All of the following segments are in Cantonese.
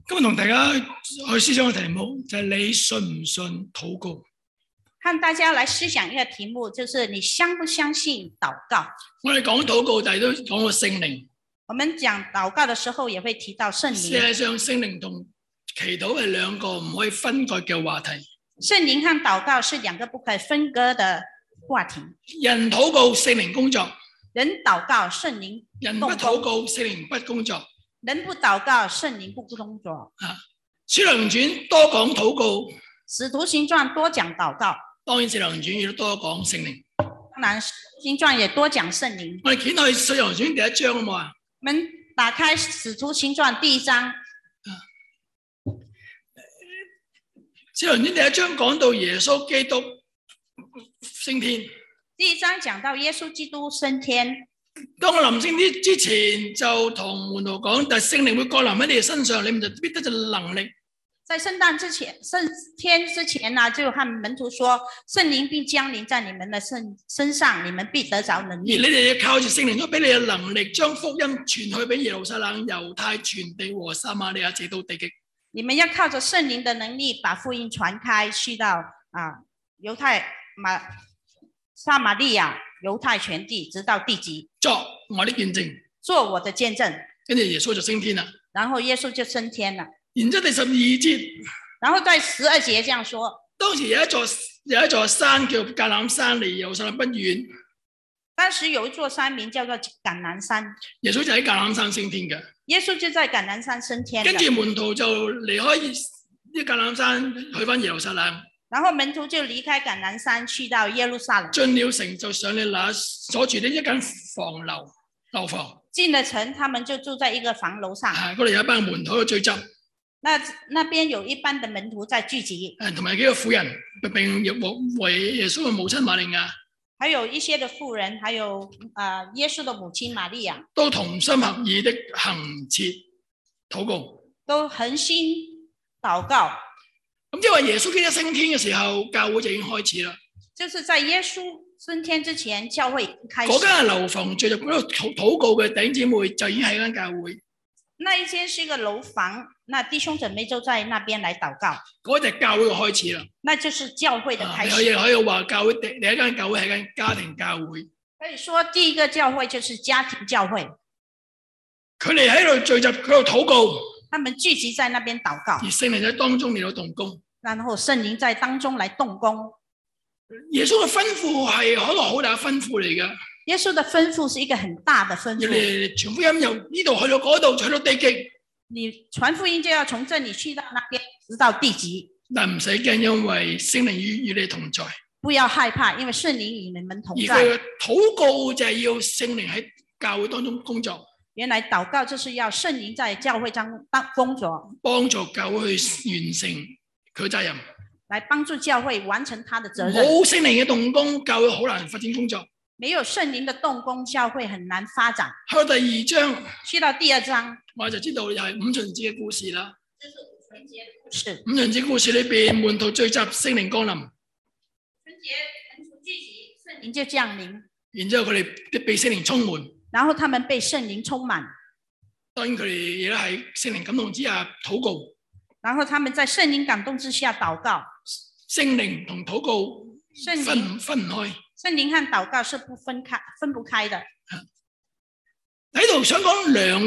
今日同大家去思想嘅題目就係你信唔信禱告？ 和大家來思想一個題目，就是你相不相信禱告？ 我哋講禱告，但係都講過聖靈。 我們講禱告的時候，也會提到聖靈。 事實上，聖靈同祈禱係兩個唔可以分割嘅話題。 聖靈和禱告是兩個不可以分割的話題。 人禱告，聖靈工作； 人禱告，聖靈人不禱告，聖靈不工作。 人不禱告，聖靈不工作。 使徒行傳多講禱告， 使徒行傳多講禱告。 當然，使徒行傳亦都多講聖靈。 當然，使徒行傳也多講聖靈。 我哋掀去使徒行傳第一章好冇啊？ 我們打開使徒行傳第一章。 使徒行傳第一章講到耶穌基督升天。 第一章講到耶穌基督升天。 當我臨升天之前，就同門徒講，但聖靈會降臨喺你哋身上，你們就必得着能力。 在聖誕之前，聖天之前呢，就和門徒說，聖靈必降臨在你們的身上，你們必得着能力。 而你哋要靠住聖靈所俾你嘅能力，將福音傳去俾耶路撒冷、猶太全地和撒瑪利亞，直到地極。 你們要靠着聖靈的能力，把福音傳開，去到猶太撒瑪利亞、猶太全地，直到地極。 作我的見證， 做我的見證。 跟住耶穌就升天啦。 然後耶穌就升天了。 然之後第12節， 然後在12節這樣說： 當時有一座山叫橄欖山，離耶路撒冷不遠。 當時有一座山名叫做橄欖山， 耶穌就喺橄欖山升天嘅。 耶穌就在橄欖山升天。 跟住門徒就離開呢橄欖山，去翻耶路撒冷。 然後門徒就離開橄欖山，去到耶路撒冷。 進了城，就上了那所住的一間樓房。 進了城，他們就住在一個房樓上。 嗰度有一班門徒喺度聚集。 那邊有一班的門徒在聚集。 同埋幾個婦人，並為耶穌嘅母親瑪利亞。 還有一些的婦人，還有耶穌的母親瑪利亞， 都同心合意的恆切禱告。 都恆心禱告。 咁即係話耶穌基督升天嘅時候，教會就已經開始啦。 就是在耶穌升天之前，教會已經開始。 嗰間樓房聚集嗰度禱告嘅弟兄姊妹，就已經係間教會。 那一間是一個樓房，那弟兄姊妹就在那邊來禱告。 嗰就係教會嘅開始啦。 那就是教會的開始。 可以話教會第一間教會係間家庭教會。 可以說第一個教會就是家庭教會。 佢哋喺度聚集，喺度禱告。 他們聚集在那邊禱告。 而聖靈喺當中嚟到動工。 然後聖靈在當中來動工。 耶穌嘅吩咐係一個好大嘅吩咐嚟嘅。 耶穌的吩咐是一個很大的吩咐。 你傳福音由呢度去到嗰度，去到地極。 你傳福音就要從這裡去到那邊，直到地極。 但唔使驚，因為聖靈與你同在。 不要害怕，因為聖靈與你們同在。 而佢嘅禱告就係要聖靈喺教會當中工作。 原來禱告就是要聖靈在教會當工作， 幫助教會去完成佢責任， 來幫助教會完成他的責任。 冇聖靈嘅動工，教會好難發展工作。 沒有聖靈的動工，教會很難發展。 去到第2章， 去到第2章， 我就知道又係五旬節嘅故事啦。 就是五旬節的故事。 五旬節故事裏邊，門徒聚集，聖靈降臨。 春節門徒聚集，聖靈就降臨。 然之後佢哋被聖靈充滿。 然後他們被聖靈充滿。 當然佢哋亦都喺聖靈感動之下禱告。 然後他們在聖靈感動之下禱告。 聖靈同禱告分唔開。 聖靈和禱告是分不開的。 喺度想講兩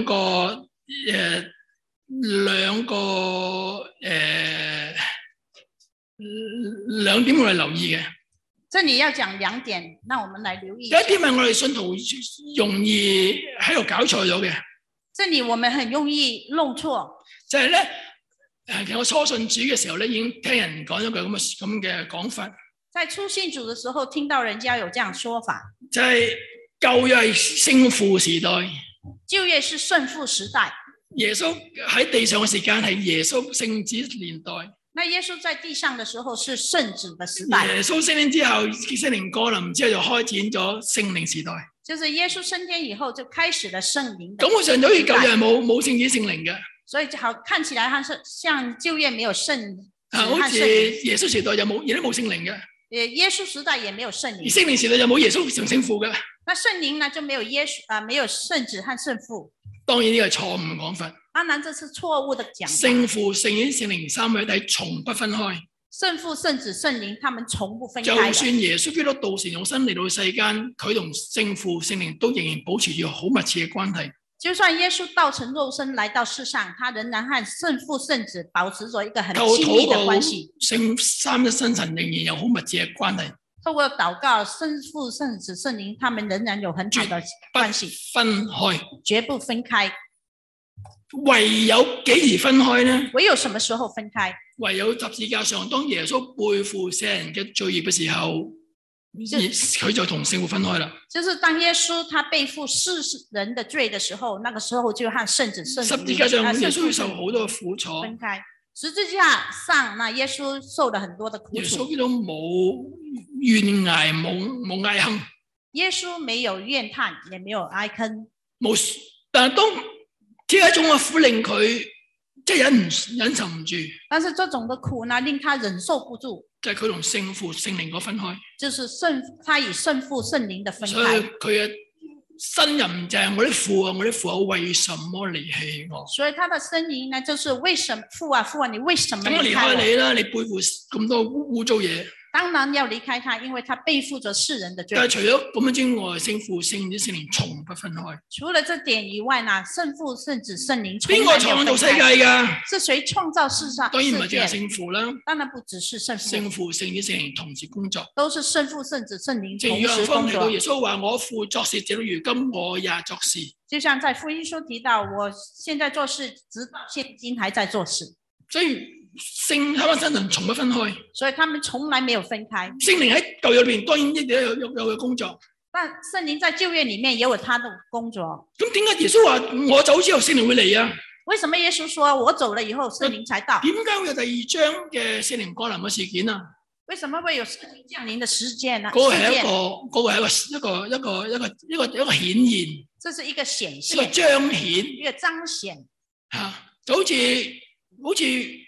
點我哋留意嘅。 這裡要講2點，那我們來留意。 第一點係我哋信徒容易喺度搞錯咗嘅。 這裡我們很容易弄錯。 就係咧，其實我初信主嘅時候咧，已經聽人講一句咁嘅講法。 在初信主的時候，聽到人家有這樣說法， 就係舊約係聖父時代， 舊約是聖父時代。 耶穌喺地上嘅時間係耶穌聖子年代。 那耶穌在地上的時候是聖子的時代。 耶穌升天之後，聖靈降臨之後就開展咗聖靈時代。就是耶穌升天以後就開始了聖靈。 咁我上咗去舊約係冇聖子聖靈嘅， 所以好看起來像舊約沒有聖子和聖靈。 好似耶穌時代又冇，亦都冇聖靈嘅。 耶穌時代也沒有聖靈。 而聖靈時代又冇耶穌同聖父嘅。 那聖靈呢就沒有沒有聖子和聖父。 當然呢個係錯誤嘅講法。 當然這是錯誤的講法。 聖父、聖子、聖靈三位一體從不分開。 聖父、聖子、聖靈，他們從不分開。 就算耶穌基督道成肉身嚟到世間，佢同聖父、聖靈都仍然保持住好密切嘅關係。 就算耶穌道成肉身來到世上，他仍然和聖父、聖子保持着一個很親密的關係。 聖三一真神仍然有好密切嘅關係。 透過禱告，聖父、聖子、聖靈，他們仍然有很好的關係， 分開， 絕不分開。 唯有幾時分開呢？ 唯有什麼時候分開？ 唯有十字架上，當耶穌背負世人嘅罪孽嘅時候，佢就同聖父分開啦。 就是當耶穌他背負世人的罪的時候，那個時候就和聖子、聖靈十字架上，耶穌受好多嘅苦楚。 分開。十字架上，那耶穌受了很多的苦楚。 耶穌基督冇怨哀，冇哀恨。 耶穌沒有怨嘆，也沒有哀坑。 冇，但係當呢一種嘅苦令佢即係忍受唔住。 但是這種的苦呢，令他忍受不住。 就係佢同聖父、聖靈嗰分開。 就是他與聖父、聖靈的分開。 所以佢嘅呻吟就係我啲父啊，我啲父啊，為什麼離棄我？ 所以他的呻吟呢，就是為什麼父啊父啊，你為什麼離開我？ 咁我離開你啦，你背負咁多污糟嘢。 當然要離開他，因為他背負着世人的罪。 但係除咗咁樣之外，聖父、聖子、聖靈從不分開。 除了這點以外呢，聖父、聖子、聖靈從邊個創造世界噶？ 是誰創造世上？ 當然唔係淨係聖父啦。 當然不只是聖父。 聖父、聖子、聖靈同時工作。 都是聖父、聖子、聖靈同時工作。 正如約翰提到耶穌話：我父作事，直到如今我也作事。 就像在福音書提到，我現在做事，直到現今還在做事。 所以聖三一真神從不分開， 所以他們從來沒有分開。 聖靈喺舊約裏邊當然一定有嘅工作， 但聖靈在舊約裏面也有他的工作。 咁點解耶穌話我走之後聖靈會嚟啊？ 為什麼耶穌說我走了以後聖靈才到？ 點解會有第二章嘅聖靈降臨嘅事件啊？ 為什麼會有聖靈降臨的事件呢？ 嗰個係一個顯現， 這是一個顯現， 一個彰顯， 一個彰顯就好似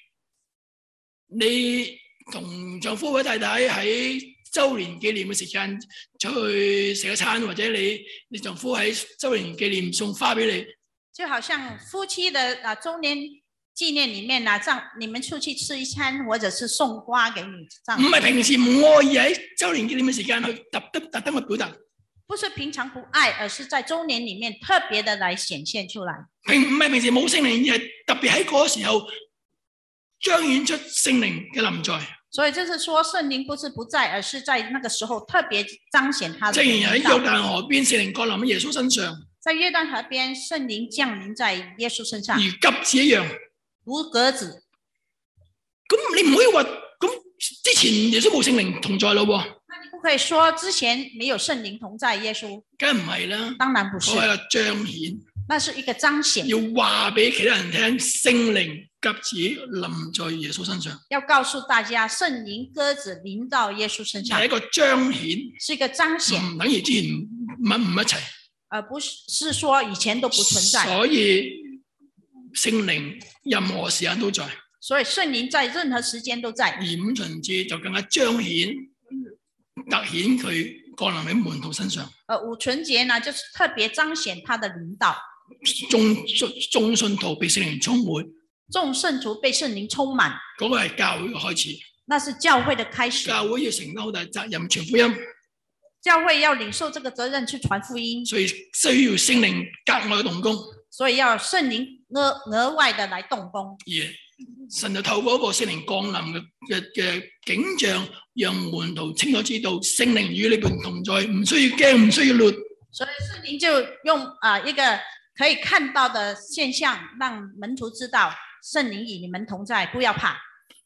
你同丈夫或者太太喺周年紀念嘅時間出去食一餐，或者你丈夫喺周年紀念送花俾你， 就好像夫妻的周年紀念裏面你們出去吃一餐，或者是送花給你丈夫。 唔係平時唔愛意喺周年紀念嘅時間去特登去表達， 不是平常不愛，而是在周年裏面特別的來顯現出來。 唔係平時冇聖靈，而係特別喺嗰個時候彰顯出聖靈嘅臨在。 所以就是說聖靈不是不在，而是在那個時候特別彰顯他的。 正如喺約旦河邊聖靈降臨喺耶穌身上， 在約旦河邊聖靈降臨在耶穌身上， 如鴿子一樣， 如鴿子。 咁你唔可以話咁之前耶穌冇聖靈同在咯喎？ 那你不可以說之前沒有聖靈同在耶穌？ 梗係唔係啦， 當然不是， 嗰係個彰顯。 那是一個彰顯， 要話俾其他人聽，聖靈鴿子臨在耶穌身上。要告訴大家，聖靈鴿子臨到耶穌身上， 係一個彰顯， 是一個彰顯， 唔等於之前唔一齊， 而不是說以前都不存在。 所以聖靈任何時間都在， 所以聖靈在任何時間都在。 而五旬節就更加彰顯、突顯佢降臨喺門徒身上。 五旬節呢，就是特別彰顯他的領導。 眾信徒被聖靈充滿， 眾聖徒被聖靈充滿， 嗰個係教會嘅開始。 那是教會的開始。 教會要承擔好大責任傳福音， 教會要領受這個責任去傳福音， 所以需要聖靈格外動工。 所以要聖靈額外的來動工。 神就透過一個聖靈降臨嘅景象，讓門徒清楚知道聖靈與你們同在，唔需要驚，唔需要亂。 所以聖靈就用一個可以看到的現象，讓門徒知道聖靈與你們同在，不要怕。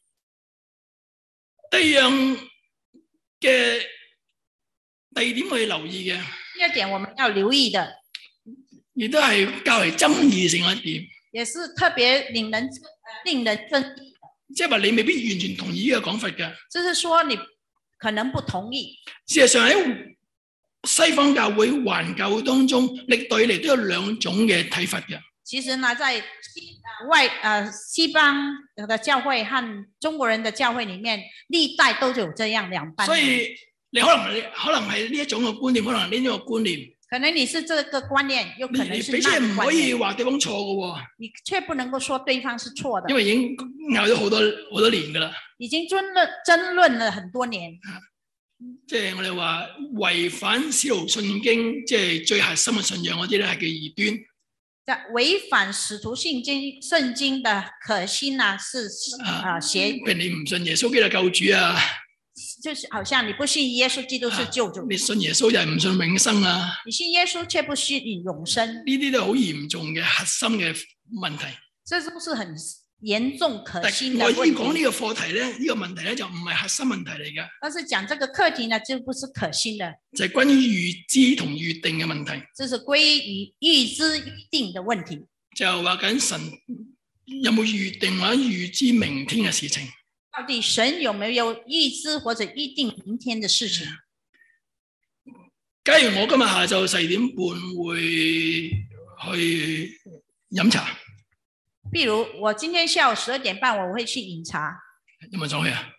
第二點我哋留意嘅， 第二點我們要留意的， 亦都係較為爭議性一點， 也是特別令人爭議。 即係話你未必完全同意呢個講法嘅， 就是說你可能不同意。 事實上喺西方教會、環教會當中，歷代以嚟都有兩種嘅睇法嘅。其實呢，在西方的教會和中國人的教會裡面，歷代都有這樣兩半。 所以你可能係呢一種嘅觀念，可能呢種嘅觀念。 可能你是這個觀念，又可能是你彼此唔可那個觀念， 以話對方錯嘅喎， 你卻不能夠說對方是錯的， 因為已經拗咗好多年㗎啦。 已經爭論了很多年。 即係我哋話違反使徒信經，即係最核心嘅信仰嗰啲咧，係叫異端。 違反使徒信經聖經的核心呢，是邪。 譬如你唔信耶穌基督救主啊， 就是好像你不信耶穌基督是救主， 你信耶穌就係唔信永生啊。 你信耶穌卻不信永生， 呢啲都係好嚴重嘅核心嘅問題。 這都是很嚴重可信的問題。 我依講呢個課題咧，呢個問題咧就唔係核心問題嚟嘅。 但是講這個課題呢，就不是可信的， 就係關於預知同預定嘅問題。 這是歸於預知預定的問題。 就話緊神有冇預定或者預知明天嘅事情？ 到底神有沒有預知或者預定明天的事情？ 假如我今日下晝4點半會去飲茶， 譬如我今天下午12點半我會去飲茶， 有冇想去啊？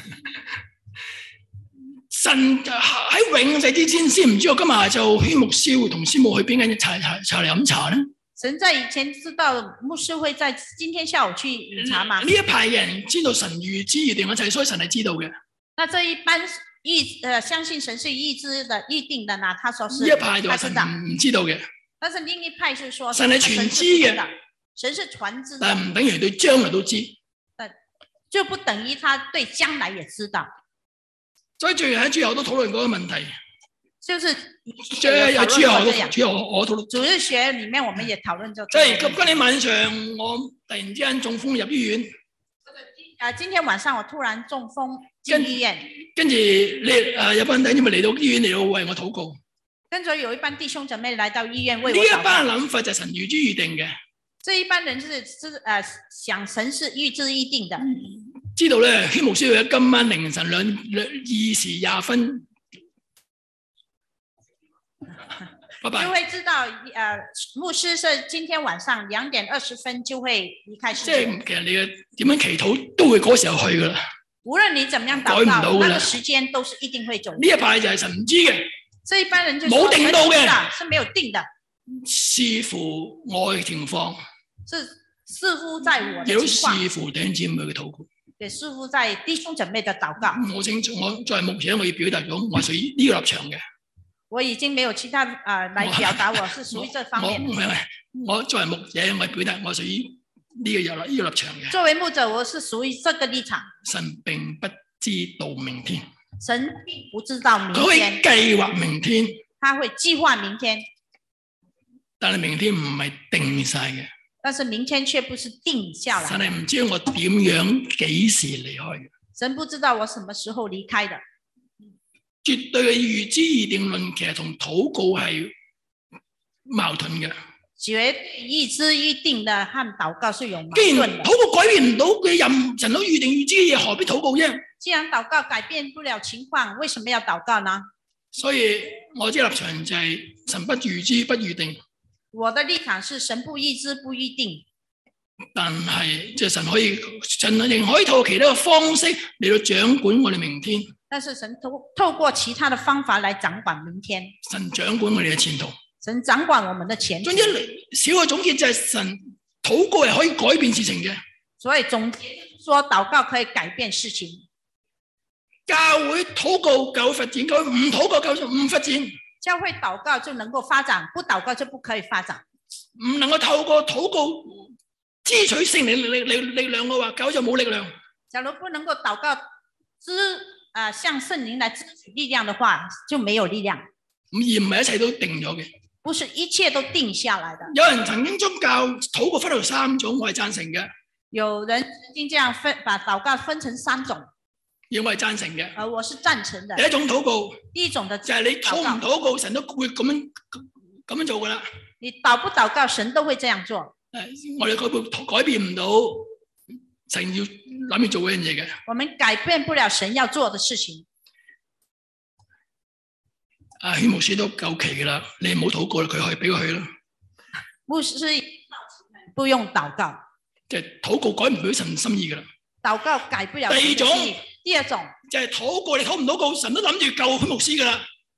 神喺永世之前先唔知我今日下晝軒牧師會同師母去邊間茶嚟飲茶咧？ 神在以前知道牧師會在今天下午去飲茶嗎？ 呢一派人知道神預知預定一切，所以神係知道嘅。 那這一般相信神是預知的預定的呢？他說是呢一派就話神唔知道嘅。 但是另一派是說神係全知嘅， 神是全知的， 但係唔等於對將來都知， 就不等於他對將來也知道。 所以最後都討論過個問題。 就是最後我討論主日學裏面，我們也討論咗。 即係今天晚上我突然之間中風入醫院。 今天晚上我突然中風進醫院。跟住有班弟兄咪嚟到醫院嚟到為我禱告。 跟住有一班弟兄姊妹來到醫院為我禱告。 呢一班諗法就係神預知預定嘅。 這一班人是想神是預知預定的。 知道咧，軒牧師會喺今晚凌晨2時20分。拜拜。 就會知道，牧師是今天晚上2點20分就會離開世界。 即係其實你嘅點樣祈禱都會嗰時候去噶啦。 無論你怎麼樣禱告，那個時間都是一定會走。 呢一派就係神唔知嘅。 這一般人就冇定到嘅， 是沒有定的。 視乎我嘅情況。 視乎在我的情況。 視乎弟兄姊妹嘅禱告。 也視乎在弟兄姊妹的禱告。 我清楚，我作為牧者，我要表達咗我係屬於呢個立場嘅。 我已經沒有其他來表達，我是屬於這方面。 我作為牧者，我表達我屬於呢個立場嘅。 作為牧者，我是屬於這個立場。 神並不知道明天。 神並不知道明天。 佢會計劃明天。 他會計劃明天。 但係明天唔係定晒嘅。 但是明天卻不是定下來。 神係唔知我點樣幾時離開嘅。 神不知道我什麼時候離開的。 絕對嘅預知預定論其實同禱告係矛盾嘅。 絕預知預定的和禱告是有矛盾嘅。既然禱告改變唔到嘅任神都預定預知嘅嘢，何必禱告啫？ 既然禱告改變不了情況，為什麼要禱告呢？ 所以我嘅立場就係神不預知不預定。 我的立場是神不預知不預定。 但係即係神仍可以透過其他嘅方式嚟到掌管我哋明天。 但是神透過其他的方法來掌管明天。 神掌管我哋嘅前途。 神掌管我們的前途。 總之，小嘅總結就係神禱告係可以改變事情嘅。 所以總結說禱告可以改變事情。 教會禱告教會發展，教會唔禱告教會唔發展。 教會禱告就能夠發展，不禱告就不可以發展。 唔能夠透過禱告支取聖靈力量嘅話，教會就冇力量。 假如不能夠禱告向聖靈來支取力量的話，就沒有力量。 而唔係一切都定咗嘅。 不是一切都定下來的。 有人曾經將禱告分為3種，我係贊成嘅。 有人曾經這樣把禱告分成3種， 而我係贊成嘅。 我是贊成的。 第一種禱告， 第一種的就係你禱唔禱告，神都會咁樣做噶啦。 你禱不禱告，神都會這樣做。 我哋改變唔到神要諗住做嗰樣嘢嘅。我們改變不了神要做的事情。 軒牧師都夠期噶啦，你唔好禱告啦，佢可以俾佢去啦。 牧師不用禱告， 即係禱告改唔到神心意噶啦。禱告改不了神的心意。第二種就係禱告，你禱唔禱告，神都諗住救軒牧師噶啦。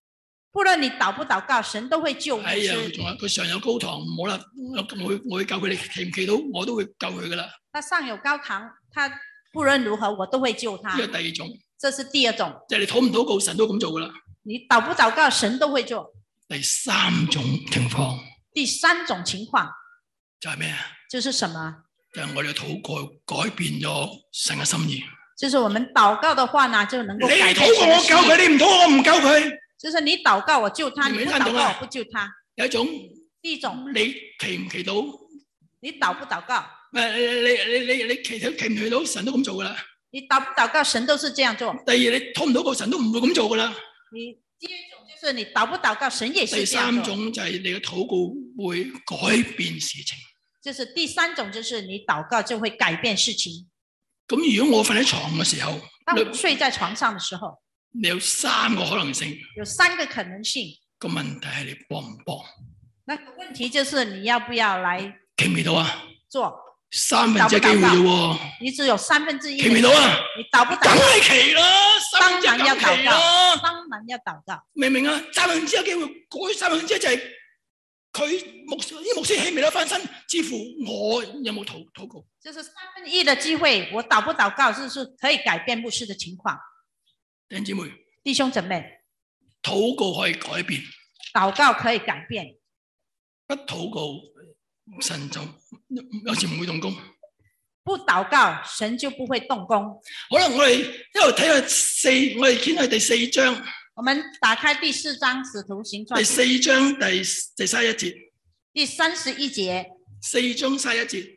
不論你禱不禱告，神都會救牧哎呀， 師。 仲有佢上有高堂，唔好啦，我會救佢，你祈唔祈禱，我都會救佢噶啦。 他上有高堂，他不論如何，我都會救他。 呢個第二種， 這是第二種， 即係你禱唔禱告，神都咁做噶啦。 你禱不禱告，神都會做。 第三種情況， 第三種情況就係咩啊？ 就是什麼？ 就係我哋嘅禱告改變咗神嘅心意。 就是我們禱告的話呢，就能夠改變神的心意。 你禱告我救佢，你唔禱告我唔救佢。 就是你禱告我救他，你不禱告我不救他。 有一種， 第一種， 你祈唔祈禱？ 你禱不禱告？ 你祈唔祈禱，神都咁做噶啦。 你禱不禱告，神都是這樣做。 第二，你禱唔禱告，神都唔會咁做噶啦。 你第二種就是你禱不禱告，神也是這樣做。 第三種就係你嘅禱告會改變事情。 就是第三種，就是你禱告就會改變事情。 咁如果我瞓喺床嘅時候， 當我睡在床上嘅時候， 你有三個可能性。 有三個可能性。 個問題係你幫唔幫？ 那個問題就是你要不要來祈唔祈禱啊？ 做三分之一機會啫喎。 你只有1/3。 祈唔祈禱啊？ 你禱不禱告？ 梗係祈啦， 當然要禱告， 啦。 當然要禱告。 明唔明啊？1/3嘅機會，嗰3分之一就係佢牧師起未得翻身，似乎我有冇禱告？ 就是1/3的機會，我禱不禱告，就是可以改變牧師的情況。 弟兄姊妹， 弟兄姊妹， 禱告可以改變， 禱告可以改變。 不禱告神就有時唔會動工。 不禱告神就不會動工。 好啦，我哋一路睇下我哋見去第4章。 我們打開第4章《使徒行傳》。 第4章第31節。 第31節。 4章31節。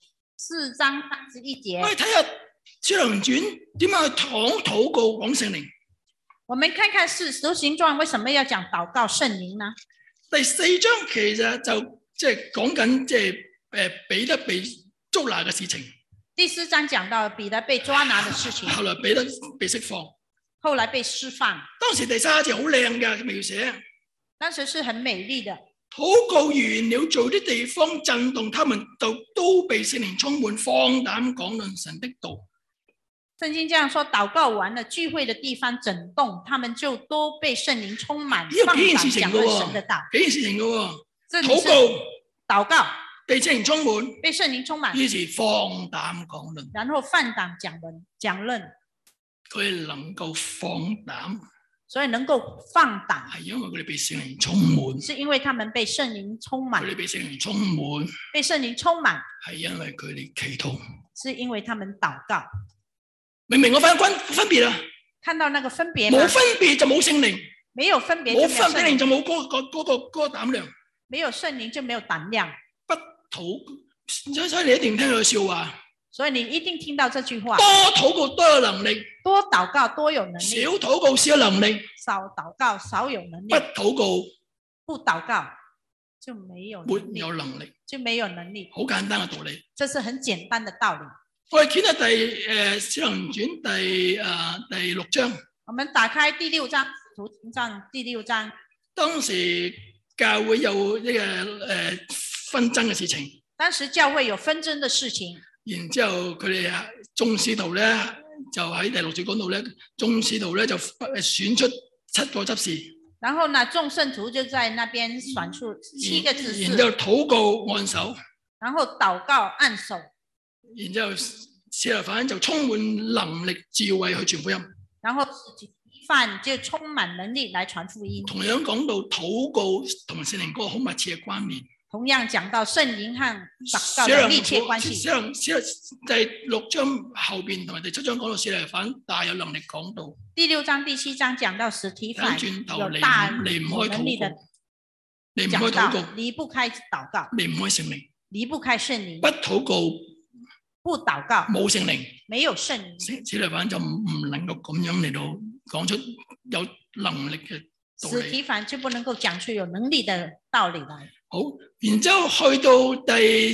4章31節。 我哋睇下《使徒行傳》點樣去禱告講聖靈。 我們看看《使徒行傳》為什麼要講禱告聖靈呢？ 第4章其實就即係講緊即係彼得被捉拿嘅事情。 第4章講到彼得被抓拿嘅事情。 後來彼得被釋放。 後來被釋放。 當時第31節好靚嘅描寫。 當時是很美麗的。 禱告完了，做啲地方震動，他們就都被聖靈充滿，放膽講論神的道。 聖經這樣說，禱告完了，聚會的地方震動，他們就都被聖靈充滿，放膽講論神的道。 幾件事情嘅喎。 禱告、禱告， 被聖靈充滿， 被聖靈充滿， 於是放膽講論， 然後放膽講論。 佢能夠放膽， 所以能夠放膽， 係因為佢哋被聖靈充滿， 是因為他們被聖靈充滿。 佢哋被聖靈充滿， 被聖靈充滿， 係因為佢哋祈禱， 是因為他們禱告。 明唔明我分別啊？ 看到那個分別嗎？ 冇分別就冇聖靈， 沒有分別， 冇聖靈就冇嗰個膽量， 沒有聖靈就沒有膽量。 不禱，所以你一定聽到笑話。 所以你一定聽到這句話： 多禱告多有能力， 多禱告多有能力； 少禱告少有能力， 少禱告少有能力； 不禱告不禱告就沒有能力，就沒有能力。 好簡單嘅道理， 這是很簡單的道理。 我哋見到使徒行傳第6章， 我們打開第6章，使徒行傳第6章。當時教會有呢個紛爭嘅事情。 當時教會有紛爭嘅事情。 然之後佢哋眾使徒咧就喺第6節講到咧，眾使徒咧就選出7個執事。然後呢，眾聖徒就在那邊選出7個執事。然之後禱告按手。然後禱告按手。然之後司提反就充滿能力智慧去傳福音。然後司提反就充滿能力來傳福音。同樣講到禱告同聖靈嗰個好密切嘅關聯。同樣講到聖靈和禱告的密切關係。第6章後邊同埋第7章講到司提反大有能力講道。第6章第7章講到司提反有大能力的講道，離不開禱告，離不開聖靈，離不開聖靈。不禱告，不禱告，冇聖靈，沒有聖靈。司提反就唔能夠咁樣嚟到講出有能力嘅道理。司提反就不能夠講出有能力的道理來。好，然之後去到第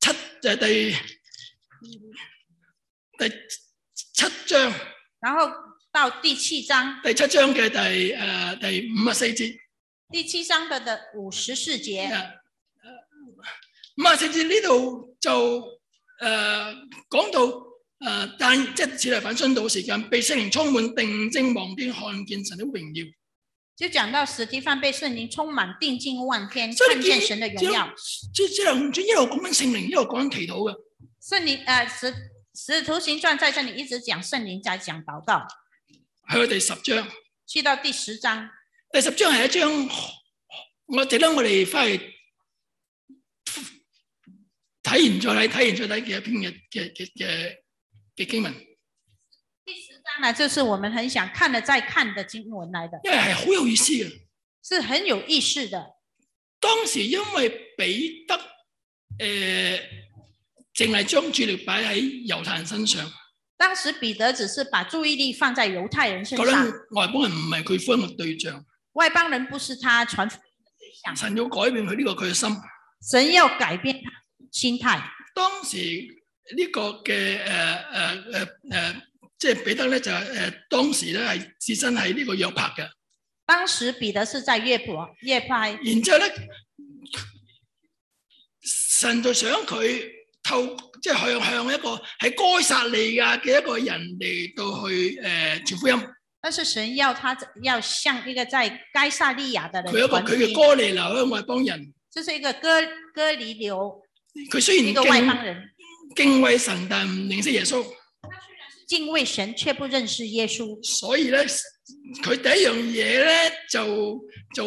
7章，然後到第7章，第7章嘅第54節，第7章嘅54節，54節呢度就講到但即係司提反殉道嘅時間，被聖靈充滿，定睛望天看見神的榮耀。 就講到司提反被聖靈充滿，定睛望天，看見神的榮耀。 即係一路講緊聖靈，一路講緊祈禱嘅。 聖靈使徒行傳在這裡一直講聖靈，在講禱告。 去到第10章。 去到第10章。 第10章係一章，我哋翻去睇完再睇嘅一篇嘅經文。 第10章呢，就是我們很想看了再看的經文來的， 因為係好有意思嘅， 是很有意思的。 當時因為彼得淨係將注意力擺喺猶太人身上。 當時彼得只是把注意力放在猶太人身上， 外邦人唔係佢福音嘅對象， 外邦人不是他傳福音的對象。 神要改變佢呢個佢嘅心， 神要改變他心態。 當時呢個嘅即係彼得咧就當時咧係置身喺呢個約帕嘅。 當時彼得是在約帕， 然之後咧神就想佢即係向一個喺該撒利亞嘅一個人嚟到去傳福音。 但是神要向一個在該撒利亞的人傳福音。 佢嘅哥尼流向外邦人。 就是一個哥尼流。 佢雖然一個外邦人敬畏神，但唔認識耶穌。 他雖然是敬畏神，卻不認識耶穌。 所以咧，佢第一樣嘢咧就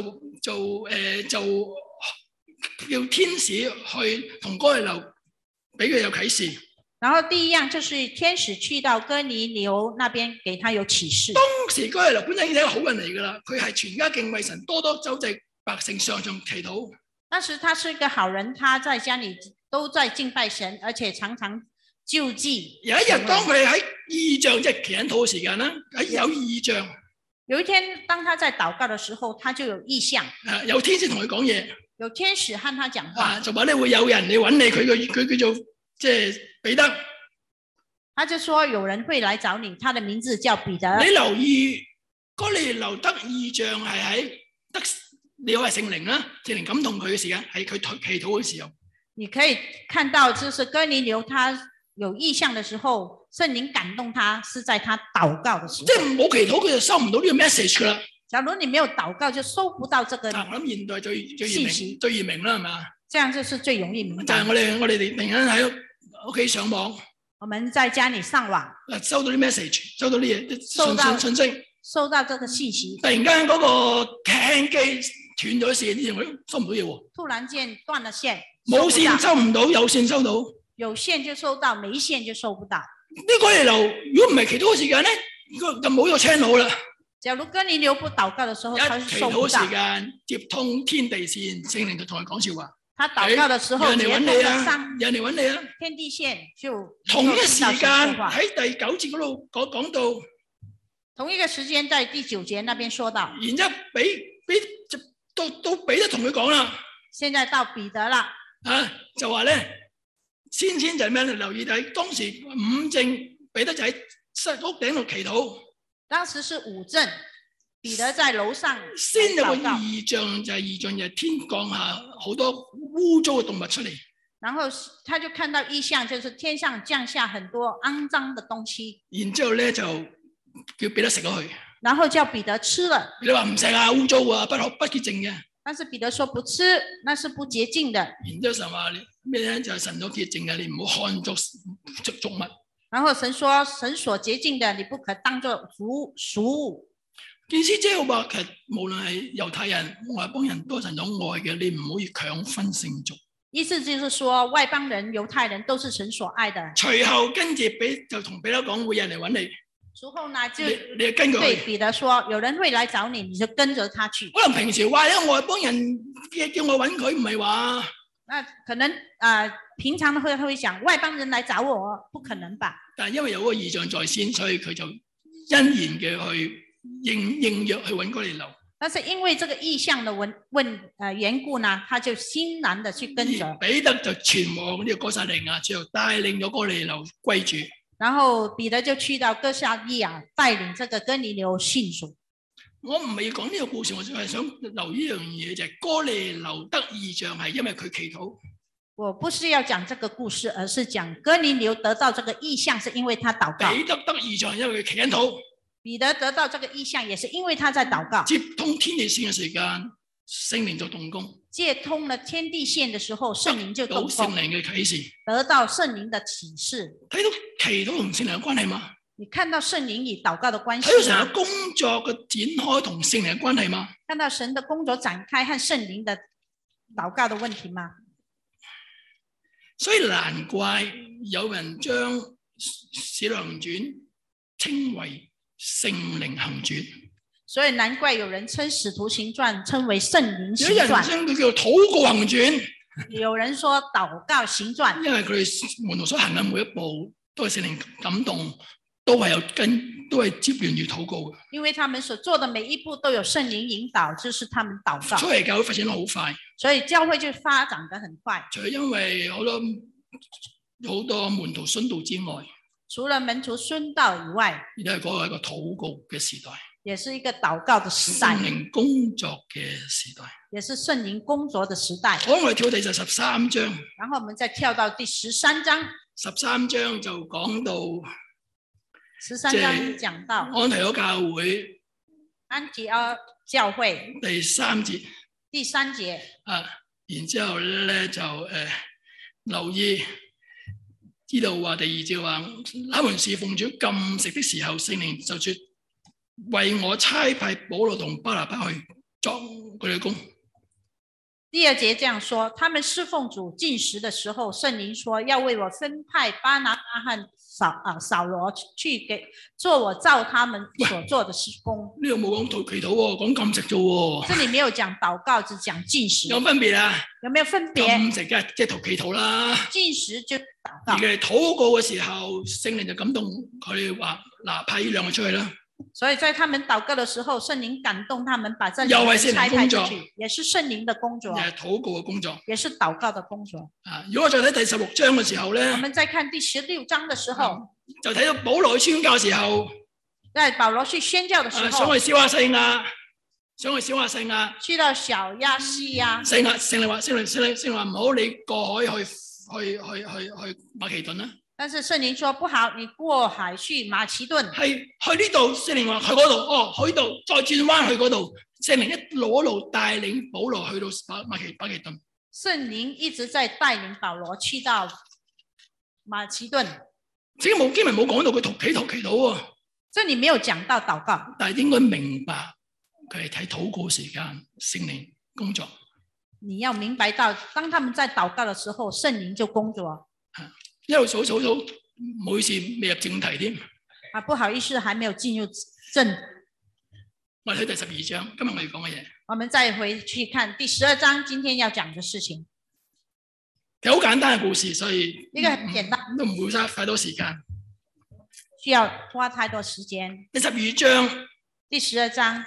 叫天使去同哥尼流。俾佢有啟示， 然後第一樣就是天使去到哥尼流那邊，給他有啟示。 當時哥尼流本身已經係一個好人嚟噶啦，佢係全家敬畏神，多多周濟百姓，常常祈禱。 當時他是一個好人，他在家裏都在敬拜神，而且常常救濟。 有一日，當佢喺異象，即係祈禱嘅時間啦，有異象。有一天， 當他在禱告的時候，他就有異象。 有天使同佢講嘢。 有天使和他講話， 就話咧會有人嚟揾你，佢叫做即係彼得。 他就說有人會來找你，他的名字叫彼得。 你留意哥尼流得異象係喺你係聖靈啦，聖靈感動佢嘅時間，係佢祈禱嘅時候。你可以看到，就是哥尼流他有異象的時候，聖靈感動他，是在他禱告的時候。 即係冇祈禱，佢就收唔到呢個 message 噶啦。 假如你沒有禱告，就收不到這個。 我諗現代最易明啦，係嘛？ 這樣就是最容易明白。 就係我哋突然間喺屋企上網， 我們在家裏上網， 收到啲 message， 收到啲嘢，信息， 收到這個信息。 突然間嗰個聽機斷咗線，我收唔到嘢喎。 突然間斷了線， 冇線收唔到，有線收到。 有線就收到，沒線就收不到。 呢個嚟流，如果唔係祈禱嘅時間咧，就冇咗 channel 啦。 假如哥尼流不禱告的時候，他是收不到。 祈禱時間接通天地線，聖靈就同佢講笑話。 他禱告的時候， 接通咗上，有人嚟揾你啊！ 天地線就同一時間喺第9節嗰度講到， 同一個時間在第9節那邊說到。 然之後到彼得同佢講啦。 現在到彼得啦， 就話咧，先就係咩？留意睇當時午正，彼得就喺屋頂度祈禱。 當時是午正，彼得在樓上。 先有個異象，就係天降下好多污糟嘅動物出嚟。 然後他就看到異象，就是天上降下很多骯髒的東西。 然之後咧就叫彼得食咗佢。 然後叫彼得吃了。 你話唔食啊，污糟啊，不潔淨嘅。但是彼得說不吃，那是不潔淨的。 然之後神話咩咧？就係神所潔淨嘅，你唔好看作俗物。 然後神說：神所潔淨的，你不可當作俗物。 意思即係話，其實無論係猶太人、外邦人都係神所愛嘅，你唔可以強分聖俗。 意思就是說，外邦人、猶太人都是神所愛的。 隨後跟住就同彼得講，會有人嚟揾你。 隨後呢就你跟佢對彼得說，有人會來找你，你就跟着他去。 可能平時話咧，外邦人叫我揾佢，唔係話。 那可能平常會講外邦人來找我，不可能吧？ 但係因為有個異象在先，所以佢就欣然嘅去應約去揾哥尼流。 但是因為這個異象的緣故呢，他就欣然的去跟着。 彼得就前往呢個哥撒利亞，最後帶領咗哥尼流歸主。 然後彼得就去到哥撒利亞，帶領這個哥尼流信主。 我唔係要講呢個故事，我係想留意一樣嘢，就係哥尼流得異象係因為佢祈禱。 我不是要講這個故事，而是講哥尼流得到這個異象，是因為他禱告。 彼得得異象，因為佢祈緊禱。 彼得得到這個異象，也是因為他在禱告。 接通天地線嘅時間，聖靈就動工。 接通了天地線嘅時候，聖靈就動工。 聖靈嘅啟示， 得到聖靈的啟示。 睇到祈禱同聖靈嘅關係嗎？ 你看到聖靈與禱告的關係嗎？ 睇到神嘅工作嘅展開同聖靈嘅關係嗎？ 看到神的工作展開和聖靈的禱告的問題嗎？ 所以難怪有人將使徒行傳稱為聖靈行傳。 所以難怪有人稱使徒行傳稱為聖靈行傳。 有人稱佢叫禱告行傳。 有人說禱告行傳， 因為佢哋門徒所行嘅每一步都係聖靈感動，都係接連住禱告嘅。因為他們所做的每一步都有聖靈引導，就是他們禱告。所以教會發展得好快。所以教會就發展得很快。除咗因為好多門徒殉道之外，除了門徒殉道以外，亦都係嗰個一個禱告嘅時代，也是一個禱告的時代，聖靈工作嘅時代，也是聖靈工作的時代。好，我哋跳第13章，然後我們再跳到第13章。13章就講到13章講到安提阿教會，安提阿教會第3節，第3節啊，然之後咧就留意知道話第2節話，他們侍奉主禁食的時候，聖靈就說為我差派保羅同巴拿巴去作佢哋工。第2節這樣說，他們侍奉主禁食的時候，聖靈說要為我分派巴拿巴和掃羅去做我照他們所做的事工。呢度冇講祈禱喎，講禁食啫喎。這裡沒有講禱告，只講禁食。有分別啊？有沒有分別？禁食嘅即係祈禱啦。禁食就禱告。而佢哋禱告嘅時候，聖靈就感動佢哋話：嗱，派呢兩個出去啦。所以在他們禱告的時候，聖靈感動他們，把這兩個差派出去，也是聖靈的工作，也是禱告的工作，也是禱告的工作。啊，如果我再睇第16章嘅時候咧，我們再看第16章的時候，就睇到保羅去宣教嘅時候，在保羅去宣教的時候，想去小亞細亞，去到小亞細亞，聖靈話唔好，你過海去馬其頓啦。但是聖靈說不好，你過海去馬其頓。係去呢度，聖靈話去嗰度，去呢度再轉彎去嗰度。聖靈一路帶領保羅去到馬其頓。聖靈一直在帶領保羅去到馬其頓。經文冇講到佢祈禱喎。這裏沒有講到禱告，但係應該明白佢係睇禱告時間，聖靈工作。你要明白到，當他們在禱告的時候，聖靈就工作。一路數，唔好意思，未入正題添。啊，不好意思，還沒有進入正。我哋睇第12章，今日我哋講嘅嘢。我們再回去看第12章，今天要講嘅事情。其實好簡單嘅故事，所以呢個很簡單，都唔會嘥太多時間。需要花太多時間。第12章。第12章。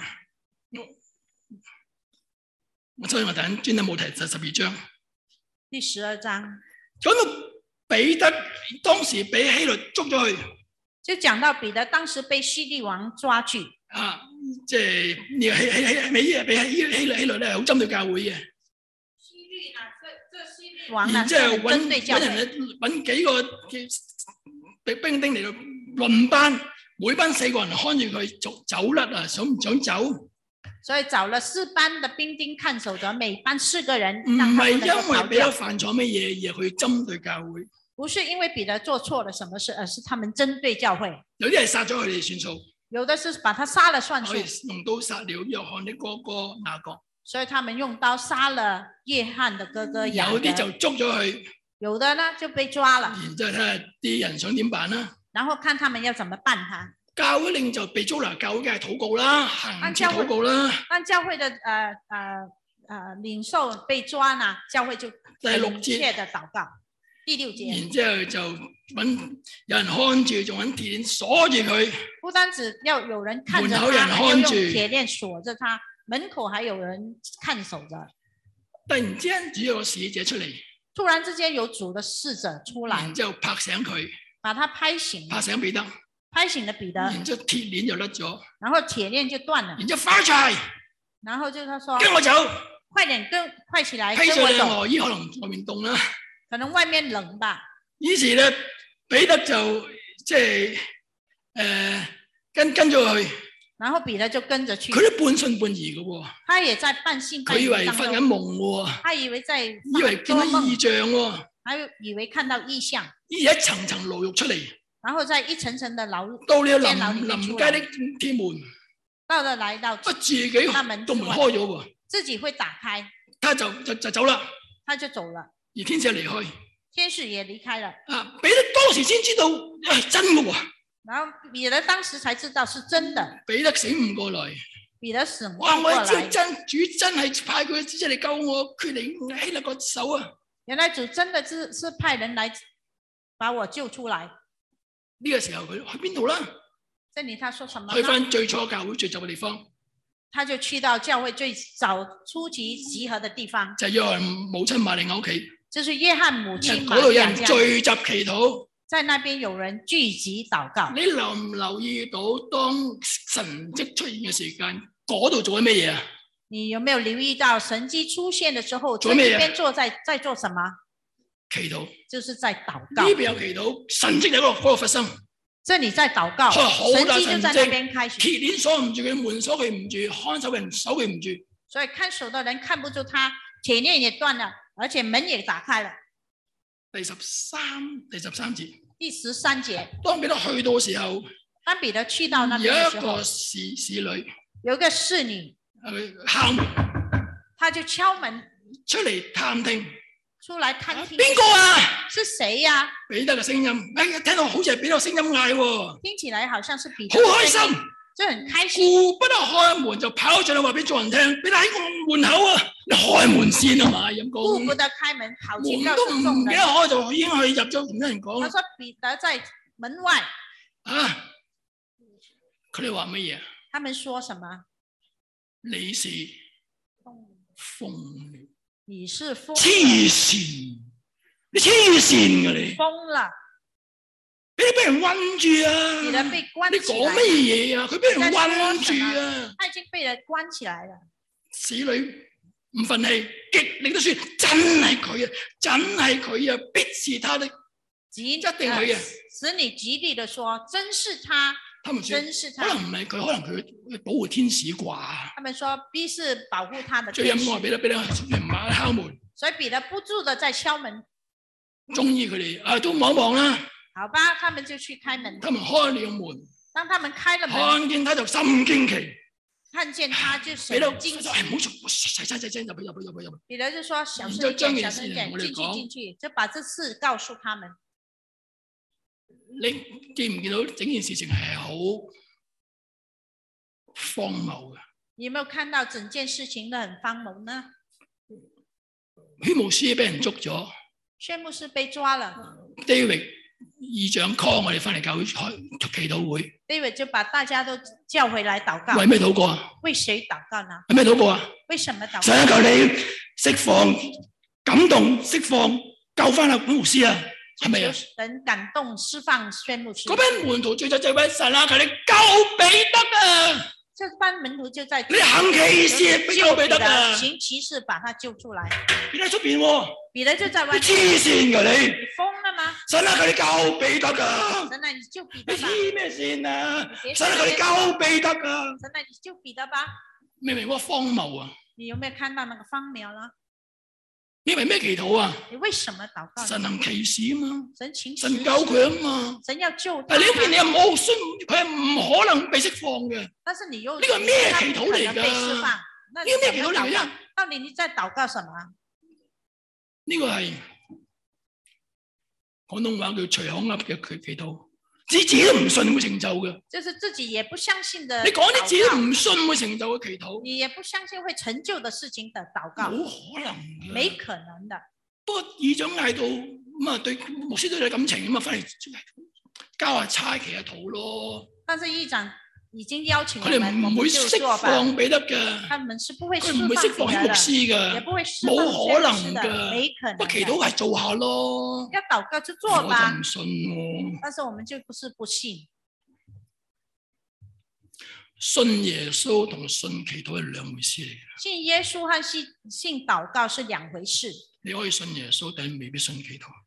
所以我等專登冇提第12章。第12章。講到彼得當時俾希律捉咗去，就講到彼得當時被希律王抓去。啊，即係俾希律咧，好針對教會嘅。希律啊，這希律王啊，即係揾幾個兵丁嚟到輪班，每班4個人看住佢走甩啊，想唔想走？所以找了4班的兵丁看守着，每班4個人。唔係因為彼得犯錯乜嘢而去針對教會，不是因為彼得做錯了什麼事，而是他們針對教會。有啲係殺咗佢哋算數，有的是把他殺了算數。用刀殺了約翰的哥哥雅各，所以他們用刀殺了約翰的哥哥雅各。有啲就捉咗佢，有的呢就被抓了。然之後睇下啲人想點辦啦，然後看他們要怎麼辦他。教會領袖被捉拿，教會梗係禱告啦，行前禱告啦。當教會的領袖被抓拿，教會就第6節的禱告。第6節。然之後就揾有人看住，仲揾鐵鏈鎖住佢。不單止要有人看着他，門口人看住，要用鐵鏈鎖着他，門口還有人看守着。突然之間，主有個使者出嚟。突然之間有主的使者出來，然之後拍醒佢，把他拍醒，拍醒彼得。拍醒了彼得，然之後鐵鏈就甩咗，然後鐵鏈就斷了，然之後快齊，然後就他說跟我走，快點快起來跟我走。外衣可能外面凍啦，可能外面冷吧。於是咧，彼得就即係跟咗去。 然後彼得就跟着去。 佢都半信半疑嘅喎。 他也在半信半疑。 佢以為發緊夢喎。 他以為見到異象喎。 他以為看到異象。 一層層牢獄出嚟。 然後在一層層的牢到了臨街的天門。 到了來到自己個門開咗喎。 自己會打開。 他就走啦。 他就走了。 而天使離開。 天使也離開了。 彼得當時先知道係真嘅喎。 然後彼得當時才知道是真的。 彼得醒唔過來。 彼得醒唔過來。 我知道主真係派佢出嚟救我，決定希勒個手啊！ 原來主真的是派人來把我救出來。 呢個時候佢去邊度啦？ 這裡他說什麼？ 去翻最初教會聚集嘅地方。 他就去到教會最早初期集合的地方。 就係約翰母親瑪利亞屋企。 就是約翰母親瑪利亞家。 嗰度有人聚集祈禱。 在那邊有人聚集禱告。 你留唔留意到當神蹟出現嘅時間，嗰度做緊咩嘢啊？ 你有沒有留意到神蹟出現的時候， 做咩嘢？ 這邊在做什麼？ 祈禱。 就是在禱告。 呢邊有祈禱，神蹟喺嗰度發生。 這裡在禱告，神蹟就在那邊開始。 鐵鏈鎖唔住佢，門鎖佢唔住，看守嘅人守佢唔住。 所以看守的人看不住他，鐵鏈也斷了，而且門也打開了。第十三節。第13節。 當彼得去到嘅時候， 當彼得去到那邊嘅時候， 有一個侍女， 有一個侍女， 敲門， 他就敲門出嚟探聽。 出來探聽。 邊個啊？ 是誰呀？ 彼得嘅聲音，聽到好似係彼得嘅聲音嗌喎。 聽起來好像是彼得。 好開心， 就很開心。 顧不得開門就跑上嚟話俾眾人聽，彼得喺個門口啊，你開門先啊嘛，咁講。顧不得開門，跑進告訴眾人。 門都唔記得開就已經去入咗，同人講。 他說彼得在門外。 啊，佢哋話乜嘢？ 他們說什麼？ 你是瘋了。 你是瘋， 黐線，你黐線㗎你， 瘋了， 你俾人韞住啊！ 你被關， 你講乜嘢啊？佢俾人韞住啊！ 他已經被人關起來了。 使女唔忿氣，極力都說真係佢啊，真係佢啊，必是他的，一定佢啊！ 使女極力地說，真是他。 他們說可能唔係佢，可能佢保護天使啩。 他們說必是保護他的天使。 最陰我俾得馬敲門， 所以彼得不住地在敲門。 中意佢哋都望一望啦。 好吧，他們就去開門。 他們開了門， 當他們開了門， 看見他就心驚奇。 看見他就神驚奇。 唔好做，細聲入。 彼得就說小聲一點，小聲一點，進去，就把這事告訴他們。 你見唔見到整件事情係好荒謬嘅？ 你有沒有看到整件事情都很荒謬呢？ 宣牧師俾人捉咗， 宣牧師被抓了。 David 議長 call 我哋翻嚟教會開祈禱會。 David 就把大家都叫回來禱告。 為咩禱告啊？ 為誰禱告呢？ 為咩禱告啊？ 為什麼禱告？ 想求你釋放、感動、釋放、救翻阿本牧師啊！係咪啊？ 人感動釋放宣牧師。 嗰班門徒最就為神啊！求你救彼得啊！ 這班門徒就在你行奇事救彼得啊！ 行奇事把他救出來。 彼得喺出邊喎。 彼得就在外面。 你黐線㗎你！ 你瘋了嗎？ 神啊！求你救彼得啊！ 神啊！你救彼得吧！ 你黐咩線啊？神啊！求你救彼得啊！ 神啊！你救彼得吧！ 明唔明嗰個荒謬啊？ 你有沒有看到那個荒謬呢？ 你為咩祈禱啊？ 你為什麼禱告？ 神行奇事啊嘛， 神救佢啊嘛， 神要救他。 但係呢邊你又冇信，佢係唔可能被釋放嘅。 但是你又呢個係咩祈禱嚟㗎？ 呢個咩祈禱嚟㗎？ 到底你在禱告什麼？ 呢個係廣東話叫隨口噏嘅祈禱。自己都唔信會成就嘅， 就是自己也不相信的。 你講啲自己都唔信會成就嘅祈禱， 你也不相信會成就的事情的禱告， 冇可能嘅， 沒可能的。 不過議長嗌到咁啊，對牧師對你感情咁啊，翻嚟交下差祈下禱咯。 但是議長已經邀請佢哋唔會釋放彼得嘅， 他們是不會佢唔會釋放牧師嘅， 也不會釋放冇可能嘅， 沒可能。 不祈禱係做下咯， 要禱告就做吧。 我就唔信喎， 但是我們就不是不信。 信耶穌同信祈禱係兩回事嚟嘅。 信耶穌和信禱告是兩回事。 你可以信耶穌，但係未必信祈禱。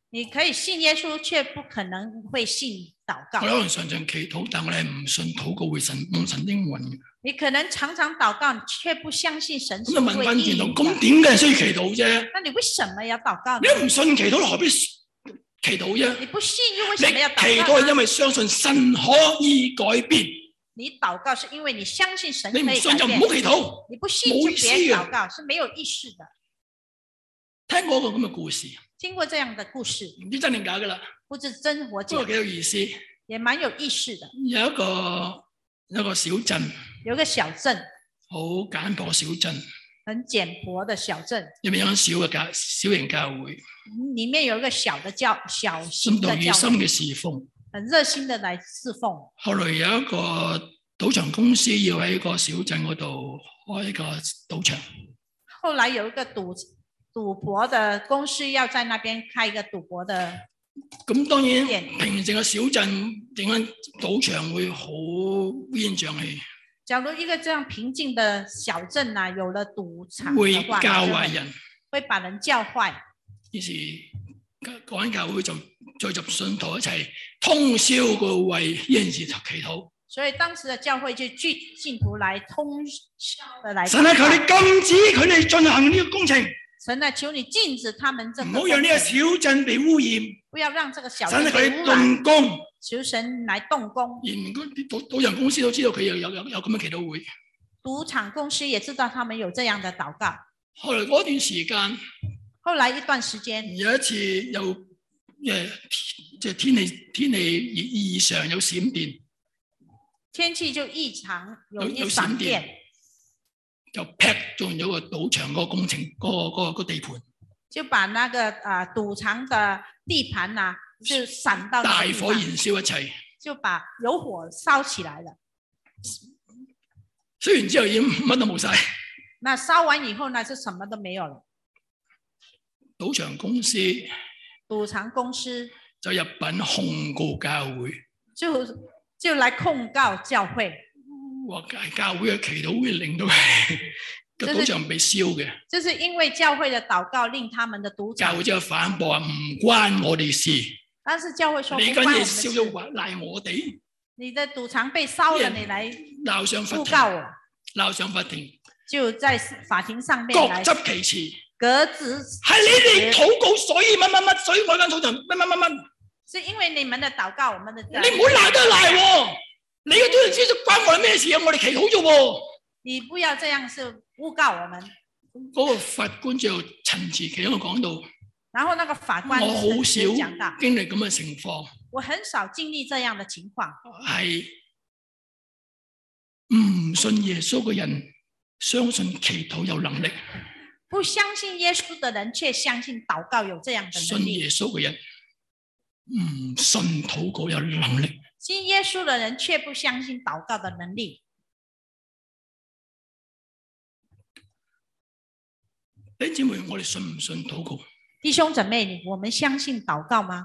你可以信耶穌，卻不可能會信禱告。 我可能常常祈禱，但我哋係唔信禱告會蒙神應允嘅。 你可能常常禱告，卻不相信神是會應允。 咁就問翻轉頭，咁點解需要祈禱啫？ 那你為什麼要禱告呢？ 你唔信祈禱，何必祈禱啫？ 你不信又為什麼要禱告？ 祈禱係因為相信神可以改變。 你禱告是因為你相信神可以改變。 你唔信就唔好祈禱。 你不信就別禱告，是沒有意思的。 聽過一個咁嘅故事。 聽過這樣的故事， 唔知真定假噶啦， 不知真或假， 不過幾有意思， 也蠻有意思的。 有一個小鎮， 有個小鎮， 好簡樸小鎮， 很簡樸的小鎮， 入面有間小型教會， 裏面有一個小型的教會， 深度熱心嘅侍奉， 很熱心的來侍奉。 後來有一個賭場公司要喺個小鎮嗰度開一個賭場，後來有一個賭博的公司要在那邊開一個賭博的， 咁當然平靜嘅小鎮點解賭場會好烏煙瘴氣？ 假如一個這樣平靜的小鎮啊，有了賭場會教壞人， 會把人教壞。 於是嗰間教會就聚集信徒一齊通宵嘅為呢件事祈禱。 所以當時的教會就聚信徒來通宵的來。 神啊，求你禁止佢哋進行呢個工程。 神啊，求你禁止他們這個， 唔好讓呢個小鎮被污染。 不要讓這個小鎮被污染。神啊，佢動工， 求神來動工。 連賭場公司都知道佢有咁嘅祈禱會。 賭場公司也知道他們有這樣的禱告。 後來嗰段時間， 後來一段時間， 有一次有即係天氣異常有閃電， 天氣就異常有閃電。 就劈中咗個賭場個工程個地盤，就把那個賭場的地盤啊，就閃到大火燃燒一切， 就把有火燒起來了。 燒完之後已經乜都冇晒。 那燒完以後呢，就什麼都沒有了。 賭場公司就入稟控告教會， 就來控告教會。 話教會嘅祈禱會令到個賭場被燒嘅， 就是因為教會的禱告令他們的賭場。 教會就反駁話唔關我哋事。 但是教會說你間嘢燒咗話賴我哋。你的賭場被燒了，你來鬧上法庭，鬧上法庭， 就在法庭上面各執其詞， 各自係你哋禱告，所以乜，所以我間賭場乜。 是因為你們的禱告，我們的你唔好賴都賴喎。你嘅賭場知道關我哋咩事啊？我哋祈禱啫喎。你不要這樣是誣告我們。 嗰個法官就陳詞其中講到， 然後那個法官我好少經歷咁嘅情況。 我很少經歷這樣的情況。 係唔信耶穌嘅人相信祈禱有能力， 不相信耶穌的人卻相信禱告有這樣的能力。 信耶穌嘅人唔信禱告有能力。 信耶穌的人卻不相信禱告的能力。 弟兄姊妹，我哋信唔信禱告？ 弟兄姊妹，我們相信禱告嗎？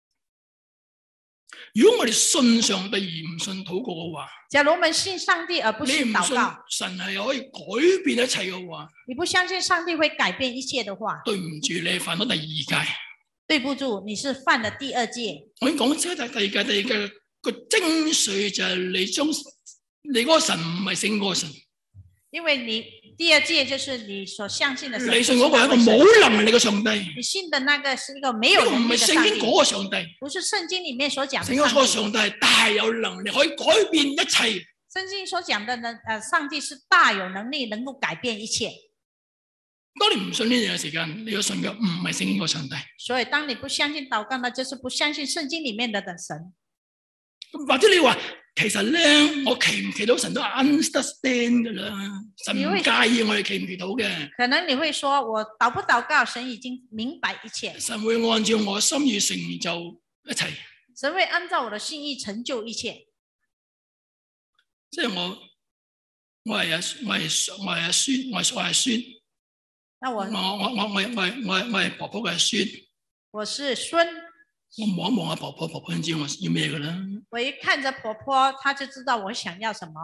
如果我哋信上帝而唔信禱告嘅話， 假如我們信上帝而不信禱告， 神係可以改變一切嘅話， 你不相信上帝會改變一切的話， 對唔住，你犯咗第二屆。 對不住，你是犯了第二屆。 我已經講咗第二屆。個精髓就係你嗰個神唔係勝過神， 因為你第二屆就是你所相信的神。 你信嗰個係一個冇能力嘅上帝， 你信的那個是一個沒有能力嘅上帝。 唔係聖經嗰個上帝， 不是聖經裏面所講的。 聖經嗰個上帝係大有能力可以改變一切。 聖經所講的呢，上帝是大有能力能夠改變一切。 當你唔信呢樣嘅時間，你要信嘅唔係聖經嗰個上帝。 所以當你不相信禱告呢，就是不相信聖經裏面的神。 或者你話其實咧，我祈唔祈禱神都 understand 噶啦，神唔介意我哋祈唔祈禱嘅。 可能你會說我禱不禱告，神已經明白一切。 神會按照我心意成就一切。 神會按照我的心意成就一切。 即係我係阿孫。 那我係婆婆嘅孫。我是孫。我望一望阿婆婆，婆婆知我要咩噶啦。 我一看着婆婆，她就知道我想要什麼。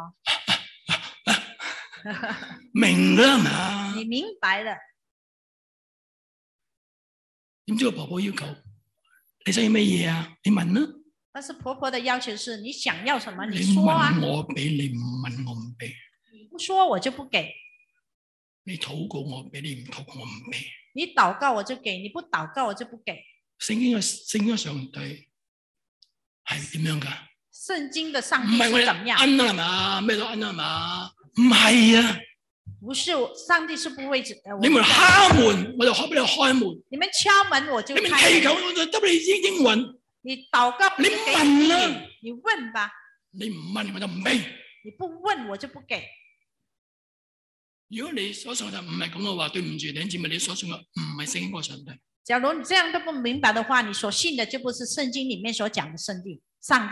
明啦嘛？ 你明白了。 點知個婆婆要求你想要咩嘢啊？你問啦。 但是婆婆的要求是你想要什麼你說啊。 你問我俾，你唔問我唔俾。 你不說我就不給。 你禱告我俾，你唔禱告我唔俾。 你禱告我就給，你不禱告我就不給。 聖經嘅上帝係點樣噶？ 聖經的上帝是怎麼樣？ 恩啦係嘛？咩都恩啦係嘛？唔係啊。 不是，上帝是不會。 你們敲門，我就開俾你開門。 你們敲門，我就開門。 你們祈求，我就得你應允。 你禱告， 你問啦。 你問吧。 你唔問我就唔俾。 你不問我就不給。 如果你所信嘅唔係咁嘅話，對唔住，弟兄姊妹，你所信嘅唔係聖經個上帝。 假如你這樣都不明白的話，你所信的就不是聖經裡面所講的上帝。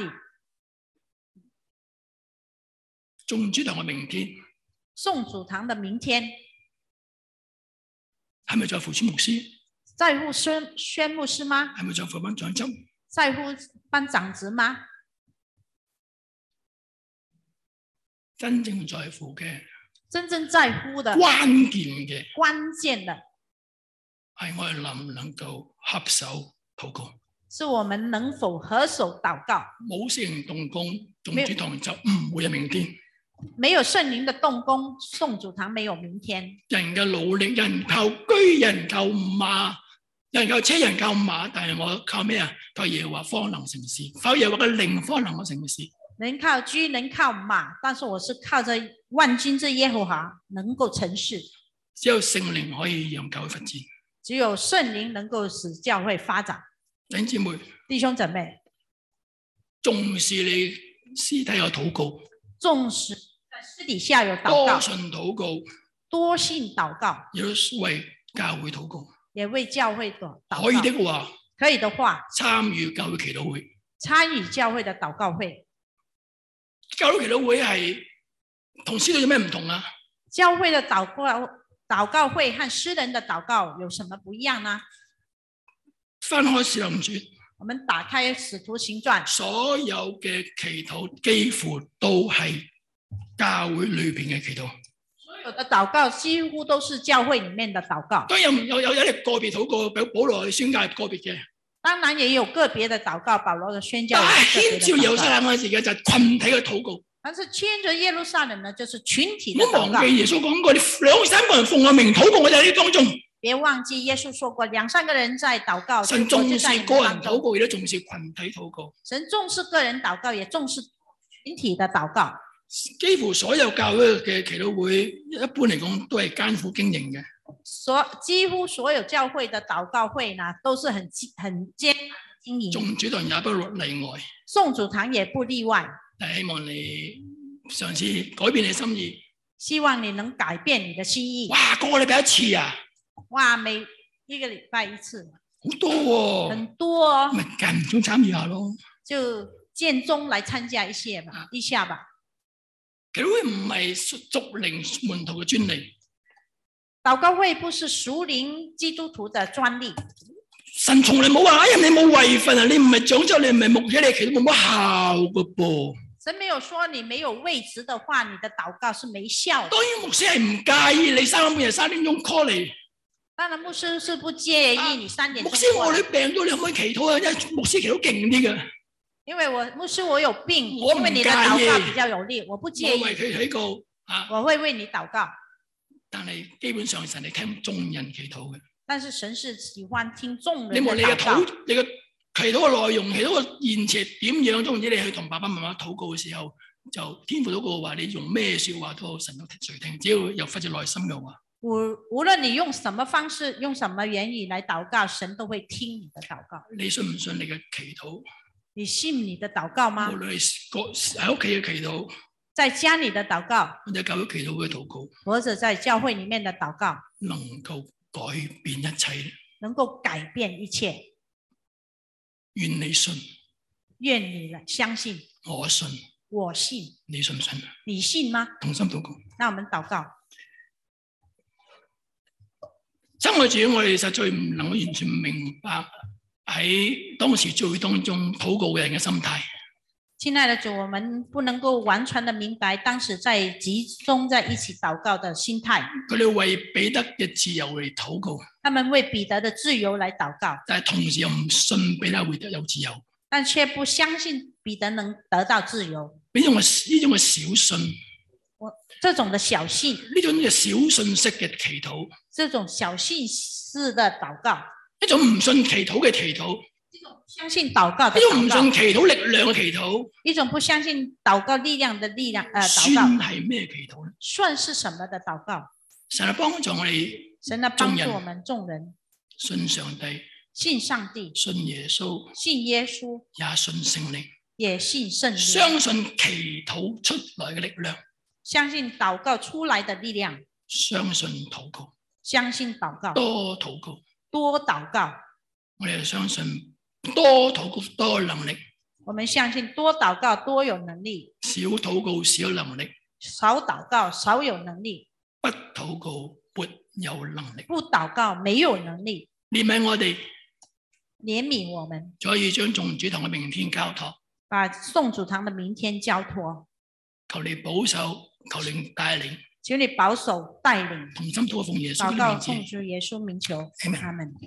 眾主堂嘅明天。 宋祖堂的明天係咪在乎孫牧師？ 在乎宣牧師嗎？ 係咪在乎班長執？ 在乎班長職嗎？ 真正在乎嘅， 真正在乎的關鍵嘅係我哋能唔能夠合手禱告？ 是我們能否合手禱告？ 冇聖靈動工，眾主堂就唔會有明天。 沒有聖靈的動工，宋祖堂沒有明天。 人嘅努力，人靠居，人靠馬，人靠車，人靠馬，但係我靠咩啊？靠耶和華方能成事，靠耶和華嘅靈方能夠成事。 人靠居，人靠馬，但是我是靠着萬軍之耶和華能夠成事。 只有聖靈可以讓教會發展， 只有聖靈能夠使教會發展。 弟兄姊妹， 弟兄姊妹， 重視你私底下禱告。 重視在私底下有禱告， 多信禱告， 多信禱告， 也為教會禱告， 也為教會禱告。 可以的話， 可以的話， 參與教會祈禱會， 參與教會的禱告會。 教會祈禱會係同私人有咩唔同啊？ 教會的禱告會和私人的禱告有什麼不一樣呢？ 翻開使徒行傳， 我們打開使徒行傳， 所有嘅祈禱幾乎都係教會裏邊嘅祈禱。 所有的禱告幾乎都是教會裏面的禱告。 當然有啲個別禱告，比如保羅嘅宣教係個別嘅。 當然也有個別的禱告，保羅嘅宣教。 牽照耶路撒冷嘅時間就係群體嘅禱告。 但是牽着耶路撒冷呢，就是群體的禱告。 唔好忘記耶穌講過，你2-3個人奉我名禱告，我就喺呢當中。 別忘記耶穌說過，2-3個人在禱告， 神重視個人禱告，亦都重視群體禱告。 神重視個人禱告，也重視群體的禱告。 幾乎所有教會嘅祈禱會，一般嚟講都係艱苦經營嘅。 幾乎所有教會的禱告會呢，都是很艱難經營。眾主堂也不例外。 宋祖堂也不例外。 但希望你嘗試改變你心意。 希望你能改變你的心意。 哇，個禮拜一次啊！ 哇，每一個禮拜一次， 好多喎， 很多哦。 咪間唔中參與下咯， 就間中來參加一下吧。 祈禱會唔係屬靈門徒嘅專利， 禱告會不是屬靈基督徒的專利。 神從來冇話，哎呀，你冇位份啊，你唔係長執，你唔係牧者，你祈禱冇乜效嘅噃。神沒有說你沒有位置的話，你的禱告是沒效的。 當然牧師係唔介意你3點鐘 call 你。 當然牧師是不介意你3點鐘。牧師我女病咗，你可唔可以祈禱啊？因為牧師祈禱勁啲嘅。因為牧師我有病， 我唔介意， 因為你的禱告比較有力，我不介意。 我為佢禱告啊， 我會為你禱告。 但係基本上神係聽眾人祈禱嘅。但是神是喜歡聽眾人的禱告。 你望你嘅祈禱嘅內容，祈禱嘅言辭點樣，總之你去同爸爸媽媽禱告嘅時候，就天父禱告話，你用咩說話都好，神都垂聽，只要有發自內心嘅話。 無論你用什麼方式，用什麼言語來禱告，神都會聽你的禱告。 你信唔信你嘅祈禱？ 你信你的禱告嗎？ 無論喺屋企嘅祈禱， 在家裏的禱告， 或者教會祈禱嘅禱告， 或者在教會裏面的禱告， 能夠改變一切， 能夠改變一切。 願你信， 願你相信。 我信， 我信。 你信唔信？ 你信嗎？ 同心禱告。 那我們禱告。 親愛主，我哋實在唔能夠完全明白喺當時聚會當中禱告嘅人嘅心態。 親愛的主，我們不能夠完全的明白當時在集中在一起禱告的心態。 佢哋為彼得嘅自由嚟禱告， 他們為彼得的自由來禱告， 但係同時又唔信彼得會有自由， 但卻不相信彼得能得到自由。 呢種嘅小信， 這種的小信， 呢種嘅小信式嘅祈禱， 這種小信式的禱告， 一種唔信祈禱嘅祈禱， 相信禱告的禱告， 一種唔信祈禱力量嘅祈禱， 一種不相信禱告力量的禱告， 算係咩祈禱咧？ 算是什麼的禱告？ 神嚟幫助我哋， 神嚟幫助我們眾人， 信上帝， 信上帝， 信耶穌， 信耶穌， 也信聖靈， 也信聖靈， 相信祈禱出來嘅力量， 相信禱告出來的力量， 相信禱告， 相信禱告， 多禱告， 多禱告。 我哋相信多禱告多能力， 我們相信多禱告多有能力， 少禱告少能力， 少禱告少有能力， 不禱告沒有能力， 不禱告沒有能力。 憐憫我哋， 憐憫我們， 可以將眾主堂嘅明天交託， 把宋主堂的明天交託， 求你保守，求你帶領， 求你保守帶領， 同心禱告奉耶穌禱告嘅名字， 奉主耶穌名求，阿門。